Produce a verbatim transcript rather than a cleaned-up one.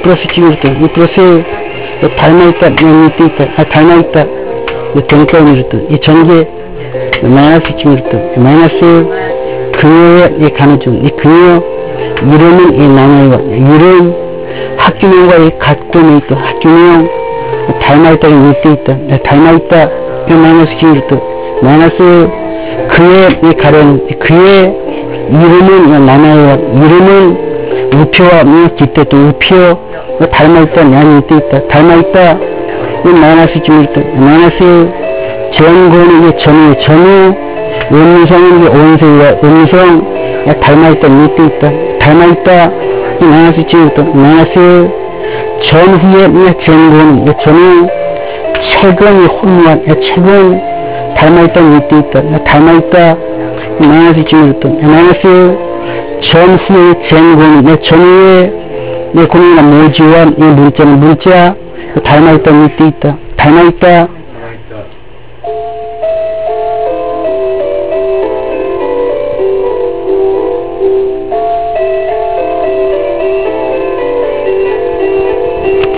플러스 찍을 때, 이 플러스 닮아있다, 밑에 있다, 아, 닮아있다, 등가운데로 또, 이 전개, 마이너스 찍을 때, 마이너스 그녀에 가는 중, 이 그녀, 이름은 이 나나이와, 이름, 학교명과 이 같고 있다, 학교명, 닮아있다, 밑에 있다, 닮아있다, 이 마이너스 찍을 때, 마이너스 그의 이 가련, 그의 이름은 나나이와, 이름은 우표와 기대 또 우표, 닮아있다, 양이 밑에 있다, 닮아있다, 이 마이너스 찍을 때, 마이너스 전고는 이 전후, 전후, 음성은 이 온세와 음성, 닮아있다, 밑에 있다, 닮아있다, 이 마이너스 찍을 때, 마이너스 전후에 이 전고는 이 전후, 최근이 혼무한, 최근, 닮아있다, 밑에 있다, 닮아있다, 이 마이너스 찍을 때, 마이너스 전후의 전고는 이 전후에 이 공이나 모지와 이 문자는 문자, 닮아있다, 밑에 있다, 닮아있다,